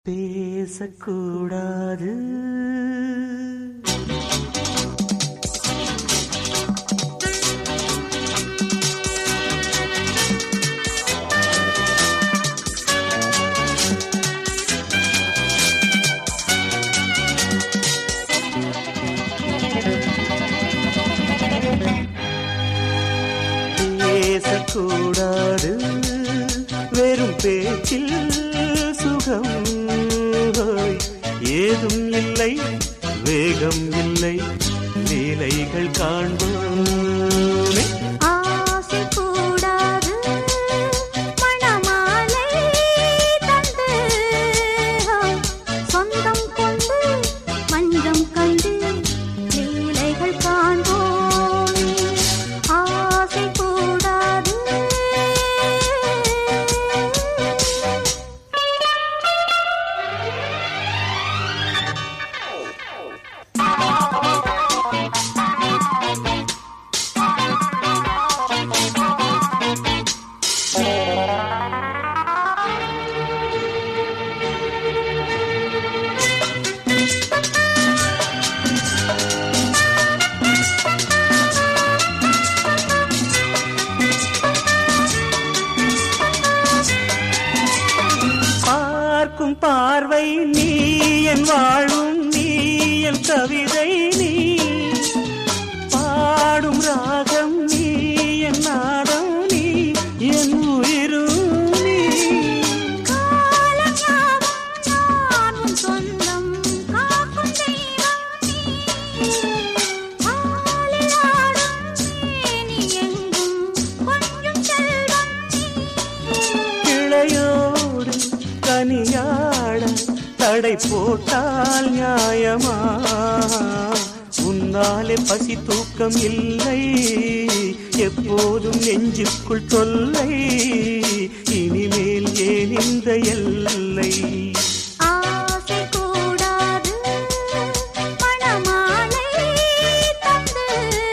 பேசக்கூடாது. பேசக்கூடாது, வெறும் பேச்சில் சுகம் ஏதும் இல்லை, வேகம் இல்லை, லீலைகள் காண்போமே. ஆசை கூடாது, மணமாலை தந்து சொந்தம் கொண்டு மஞ்சம் கண்டு லீலைகள் காண்போமே. ஆசை கூடாது. பார்க்கும் பார்வை நீ, என் வாழும் நீ, என் கவிதை நீ, பாடும் ராகம் நீ, என் நாதம் நீ, என் உயிரும் நீ. காலம் யாவும் நான் உன் சொந்தம், காக்கும் தெய்வம் நீ. பாலில் ஆடும் மேனி எங்கும் கொஞ்சம் செல்வம் நீ. கிளையோடு கனியாட தடை போட்டால் நியாயமா? உன்னாலே பசி தூக்கம் இல்லை, எப்போதும் நெஞ்சுக்குள் தொல்லை, இனிமேல் ஏன் இந்த எல்லை? ஆசை கூடாது, மணமாலை தந்து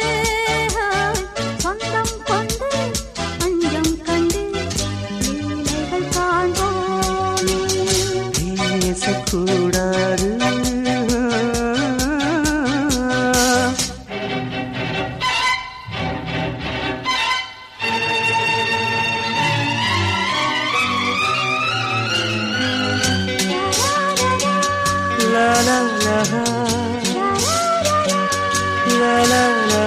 சொந்தம் கொண்டு மஞ்சம் கண்டு லீலைகள் காண்போமே. பேசக்கூடாது. La la la la la la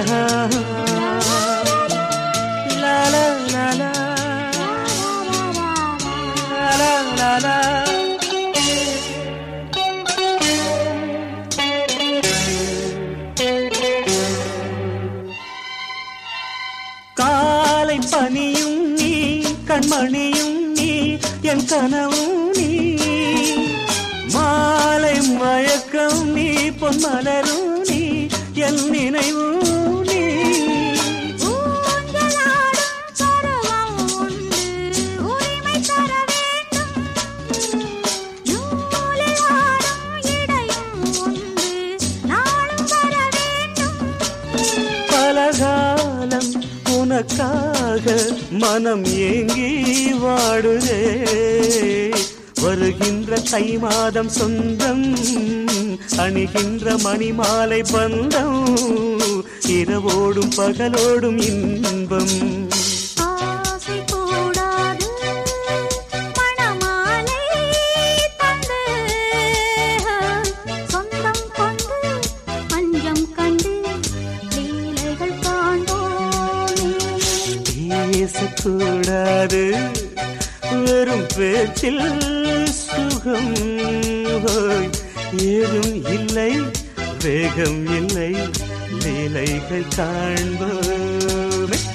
la la la la la la. காலை பனியும் நீ, கண்மணியும் நீ, என் கனவும் நீ, மாலை மயக்கம் நீ, பொன்மலரும் நீ, என் நினைவும் நீ. ஊஞ்சலாடும் பருவம் உண்டு, உரிமை தர வேண்டும். நூலில் ஆடும் இடையும் உண்டு, நாளும் வர வேண்டும். பலகாலம் உனக்காக மனம் ஏங்கி வாடுதே, வருகின்ற தை மாதம் சொந்தம், அணிகின்ற மணிமாலை பந்தம், இரவோடும் பகலோடும் இன்பம். ஆசை கூடாது, மணமாலை தந்து சொந்தம் கொண்டு மஞ்சம் கண்டு லீலைகள் காண்போமே. பேசக்கூடாது, வெறும் பேச்சில் சுகம் ஏதும் இல்லை, வேகம் இல்லை, லீலைகள் காண்போமே.